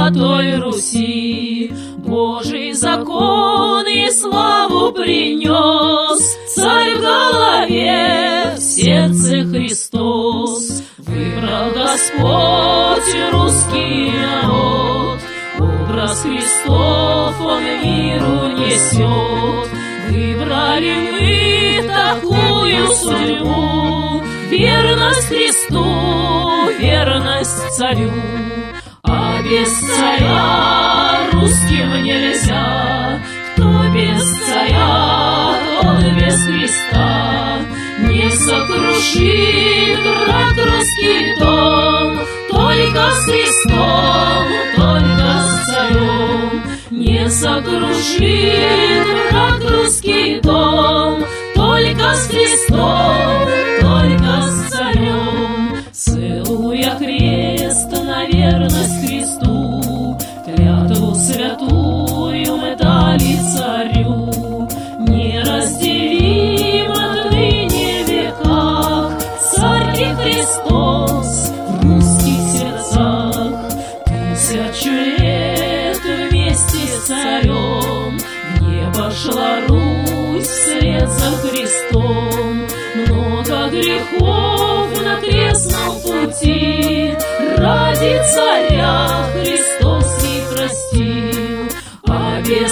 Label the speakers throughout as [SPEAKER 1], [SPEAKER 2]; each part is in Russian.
[SPEAKER 1] Святой Руси. Божий закон и славу принес, царь в голове, в сердце Христос. Выбрал Господь русский народ, образ Христов он миру несет. Выбрали мы такую судьбу, верность Христу, верность царю. А без царя русским нельзя, кто без царя, тот без Христа. Не сокрушит враг русский дом, только с Христом, только с царем. Не сокрушит враг русский дом, только с Христом, только с царем. Целуя крест на верность Христу, клятву святую мы дали царю. Неразделим отныне в веках царь и Христос в русских сердцах. 1000 лет вместе с царем в небо шла Русь вслед за Христом. Много грехов на крестном пути ради царя Христос и простил. А без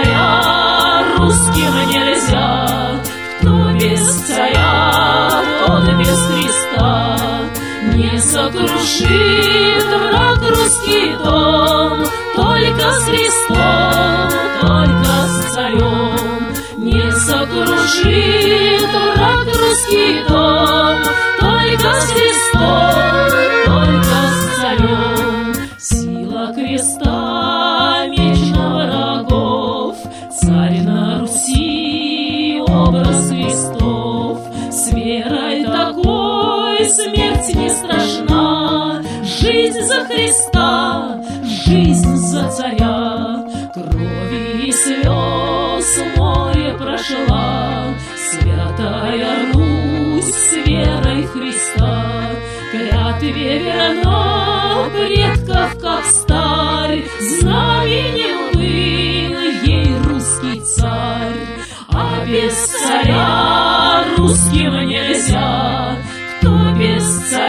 [SPEAKER 1] царя русским нельзя, кто без царя, тот без Христа. Не сокрушит враг русский дом, только с Христом, только с царем. Не сокрушит враг русский дом, только с Христом, только с царем. Сила креста, меч на врагов, царь на Руси, образ Христов. С верой такой смерть не страшна, жизнь за Христа, жизнь за царя. Крови и слез море прошла святая Русь с верой Христа. Клятве верна предков, как сталь, знаменем был ей русский царь. А без царя русским нельзя, кто без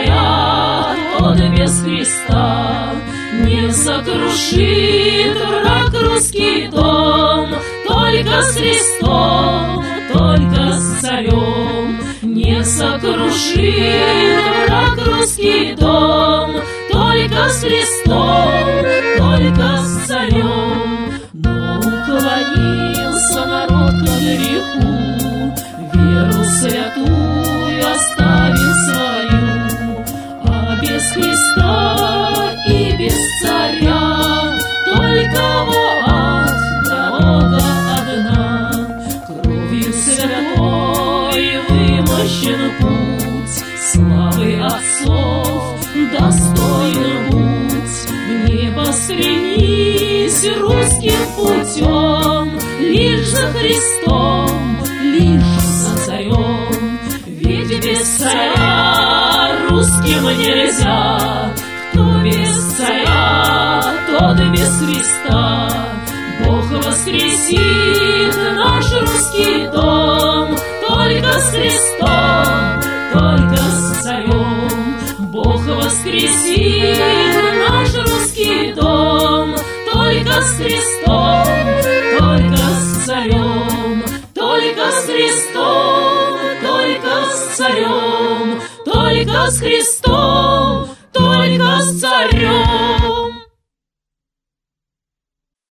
[SPEAKER 1] царя, тот без Христа. Не сокрушит враг русский дом, только с Христом, только с царем. Не сокрушит враг русский дом, только с Христом, только с царем. Но уклонился народ к греху, веру святую оставил свою. А без Христа и без царя только в ад дорога одна. Кровью святой вымощен путь, славы отцов достоин будь. В небо стремись русским путем, лишь за Христом, лишь за царем. Ведь без царя русским нельзя, кто без царя, тот без Христа. Бог воскресит наш русский дом, только с Христом, только с царем. Бог воскресит наш русский дом, только с Христом, только с царем. Только с Христом, только с царем, только с Христом, только с царем.